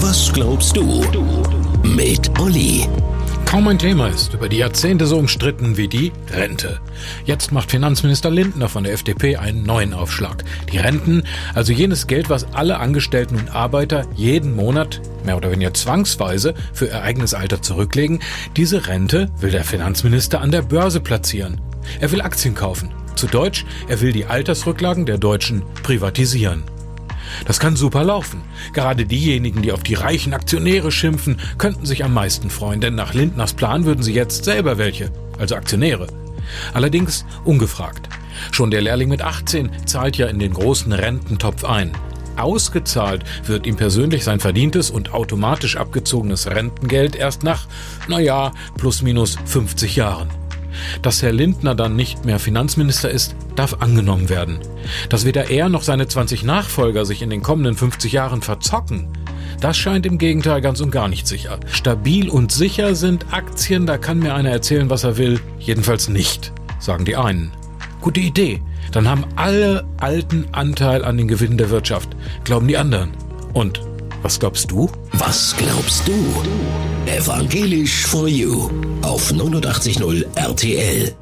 Was glaubst du? Mit Olli. Kaum ein Thema ist über die Jahrzehnte so umstritten wie die Rente. Jetzt macht Finanzminister Lindner von der FDP einen neuen Aufschlag. Die Renten, also jenes Geld, was alle Angestellten und Arbeiter jeden Monat, mehr oder weniger zwangsweise, für ihr eigenes Alter zurücklegen, diese Rente will der Finanzminister an der Börse platzieren. Er will Aktien kaufen. Zu Deutsch, er will die Altersrücklagen der Deutschen privatisieren. Das kann super laufen. Gerade diejenigen, die auf die reichen Aktionäre schimpfen, könnten sich am meisten freuen, denn nach Lindners Plan würden sie jetzt selber welche, also Aktionäre. Allerdings ungefragt. Schon der Lehrling mit 18 zahlt ja in den großen Rententopf ein. Ausgezahlt wird ihm persönlich sein verdientes und automatisch abgezogenes Rentengeld erst nach, plus minus 50 Jahren. Dass Herr Lindner dann nicht mehr Finanzminister ist, darf angenommen werden. Dass weder er noch seine 20 Nachfolger sich in den kommenden 50 Jahren verzocken, das scheint im Gegenteil ganz und gar nicht sicher. Stabil und sicher sind Aktien, da kann mir einer erzählen, was er will, jedenfalls nicht, sagen die einen. Gute Idee, dann haben alle Alten Anteil an den Gewinnen der Wirtschaft, glauben die anderen. Und was glaubst du? Was glaubst du? Evangelisch for You auf 89.0 RTL.